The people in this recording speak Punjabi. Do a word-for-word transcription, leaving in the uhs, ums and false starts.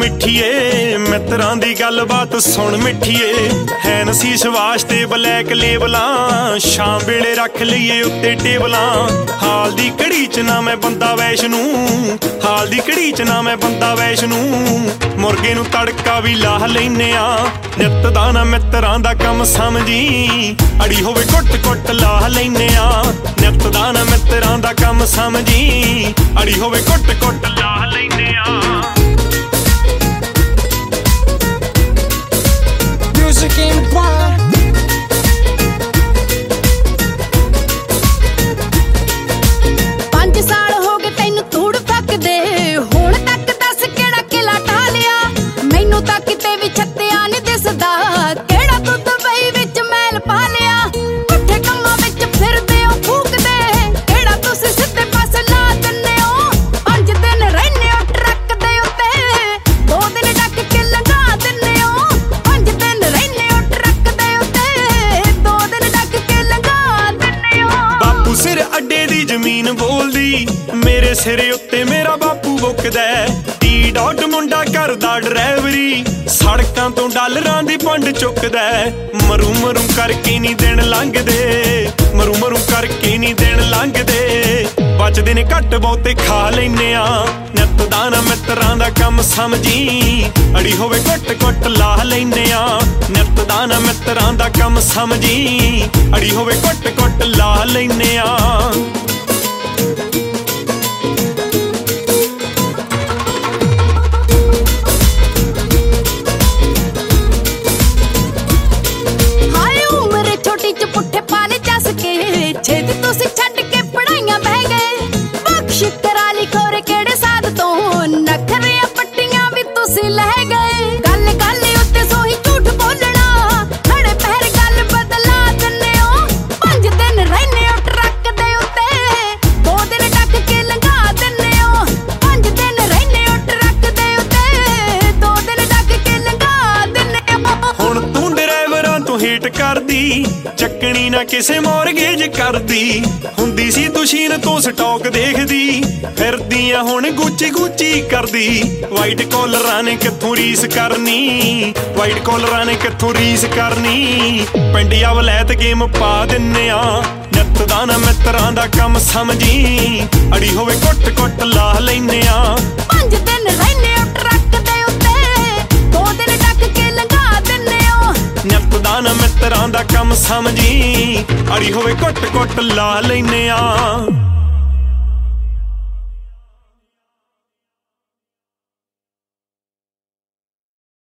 मिठिए मित्रां दी गलबात सुन मिठिए है नसीस वास्ते ब्लैक लेबलां शाम वेले रख लईए उत्ते टेबलां हाल दी घड़ी च ना मैं बंदा वैशनू हाल दी घड़ी च ना मैं बंदा वैशनू मुर्गे नू तड़का भी लाह लैने आ नित दा ना मित्रां दा कम समझी अड़ी होवे कुट कुट लाह लैने आ नित दा ना मित्रां दा कम समझी अड़ी होवे कुट कुट लाह लैने आ Music in the bar. ਪੰਜ ਸਾਲ ਹੋ ਗਏ ਤੈਨੂੰ ਧੂੜ ਫੱਕਦੇ ਹੁਣ ਤੱਕ ਦੱਸ ਕਿਹੜਾ ਕਿਲਾ ਢਾ ਲਿਆ ਮੈਨੂੰ ਤਾਂ ਕਿਤੇ ਵੀ ਛੱਤਿਆ ਨਹੀਂ ਦਿਸਦਾ ਕਿਹੜਾ ਤੂੰ ਦੁਬਈ ਵਿੱਚ ਮੈਲ ਪਾ ਲਿਆ ਪੁੱਠੇ ਕੰਮਾਂ ਵਿੱਚ ਫਿਰਦੇ ਹੋ ਫੂਕਦੇ ਕਿਹੜਾ ਤੁਸੀਂ ਸਿੱਧੇ ਪਾਸੇ ਲਾ ਦਿੰਦੇ ਹੋ ਪੰਜ ਦਿਨ ਰਹਿੰਦੇ ਹੋ ਟਰੱਕ ਦੇ ਉੱਤੇ ਦੋ ਦਿਨ ਡੱਕ ਕੇ ਲੰਘਾ ਦਿੰਦੇ ਹੋ ਪੰਜ ਦਿਨ ਰਹਿੰਦੇ ਹੋ ਟਰੱਕ ਦੇ ਉੱਤੇ ਦੋ ਦਿਨ ਡੱਕ ਕੇ ਲੰਘਾ ਦਿੰਦੇ ਹੋ ਬਾਪੂ ਸਿਰ ਅੱਡੇ ਦੀ ਜ਼ਮੀਨ ਬੋਲਦੀ ਮੇਰੇ ਸਿਰ ਉੱਤੇ ਮੇਰਾ ਬਾਪੂ ਬੁੱਕਦਾ ਟੀ ਡਾਟ ਮੁੰਡਾ ਕਰਦਾ ਡਰਾਈਵਰੀ ਸੜਕਾਂ ਤੋਂ ਡਾਲਰਾਂ ਦੀ ਪੰਡ ਚੁੱਕਦਾ ਮਰੂ ਮਰੂ ਕਰਕੇ ਨਹੀਂ ਦਿਨ ਲੰਘਦੇ ਮਰੂ ਮਰੂ ਕਰਕੇ ਨਹੀਂ ਦਿਨ ਲੰਘਦੇ ਬਚਦੇ ਨੇ ਘੱਟ ਬਹੁਤੇ ਖਾ ਲੈਨੇ ਆ ਨਿੱਤ ਦਾ ਨਾ ਮਿੱਤਰਾਂ ਦਾ ਕੰਮ ਸਮਝੀ ਅੜੀ ਹੋਵੇ ਕੁੱਟ ਕੁੱਟ ਲਾਹ ਲੈਨੇ ਆ ਨਿੱਤ ਦਾ ਨਾ ਮਿੱਤਰਾਂ ਦਾ ਕੰਮ ਸਮਝੀ ਅੜੀ ਹੋਵੇ ਕੁੱਟ ਕੁੱਟ ਲਾਹ ਲੈਨੇ ਆ ਛੇਦ ਤੁਸੀਂ ਛੱਡ ਕੇ ਪੜਾਈਆਂ ਬਹਿ ਗਏ ਬਖਸ਼ ਕਰਾ ਲਈ ਖੋਰੇ ਕਿਹੜੇ ਸਾਧ ਤੋਂ ਨਖਰੀਆਂ ਪੱਟੀਆਂ ਵੀ ਤੁਸੀਂ ਲੈ ਗਏ ਗੱਲ ਗੱਲ ਉੱਤੇ ਸੋਹੀ ਝੂਠ ਬੋਲਣਾ ਖੜੇ ਪੈਰ ਗੱਲ ਬਦਲਾ ਦਿੰਦੇ ਹੋ ਪੰਜ ਦਿਨ ਰਹਿੰਦੇ ਹੋ ਟਰੱਕ ਦੇ ਉੱਤੇ ਦੋ ਦਿਨ ਡੱਕ ਕੇ ਲੰਘਾ ਦਿੰਦੇ ਹੋ ਪੰਜ ਦਿਨ ਰਹਿੰਦੇ ਹੋ ਟਰੱਕ ਦੇ ਉੱਤੇ ਦੋ ਦਿਨ ਡੱਕ ਕੇ ਲੰਘਾ ਦਿੰਦੇ ਹੋ ਹੁਣ ਤੂੰ ਡਰਾਈਵਰਾਂ ਤੋਂ ਹੀਟ ਕਰਦੀ ਚੱਕਣੀ ਨਾ ਕਿਸੇ ਮੌਰਗੇਜ ਕਰਦੀ ਹੁੰਦੀ ਸੀ ਤੁਸ਼ੀਨ ਤੋਂ ਸਟਾਕ ਦੇਖਦੀ ਫਿਰਦੀਆਂ ਹੁਣ ਗੁੱਚੀ ਗੁੱਚੀ ਕਰਦੀ ਵਾਈਟ ਕਾਲਰਾਂ ਨੇ ਕਿੱਥੋਂ ਰੀਸ ਕਰਨੀ ਵਾਈਟ ਕਾਲਰਾਂ ਨੇ ਕਿੱਥੋਂ ਰੀਸ ਕਰਨੀ ਪਿੰਡਿਆ ਵਲੈਤ ਗੇਮ ਪਾ ਦਿੰਨੇ ਆ ਨਿੱਤ ਦਾ ਨਾ ਮਿੱਤਰਾਂ ਦਾ ਕੰਮ ਸਮਝੀ ਅੜੀ ਹੋਵੇ ਕੁੱਟ ਕੁੱਟ ਲਾਹ ਲੈਨੇ ਆ ਪੰਜ ਦਿਨ ਰਹਿੰਦੇ ਹੋ ਟਰੱਕ ਦੇ ਉੱਤੇ ਦੋ ਦਿਨ ਡੱਕ ਕੇ ਲੰਘਾ ਦਿੰਦੇ ਹੋ ਨਿੱਤ ਦਾ ਨਾ ਮਿੱਤਰਾਂ ਦਾ ਕੰਮ ਸਮਝੀ ਅੜੀ ਹੋਵੇ ਕੁੱਟ ਕੁੱਟ ਲਾ ਲੈਨੇ ਆ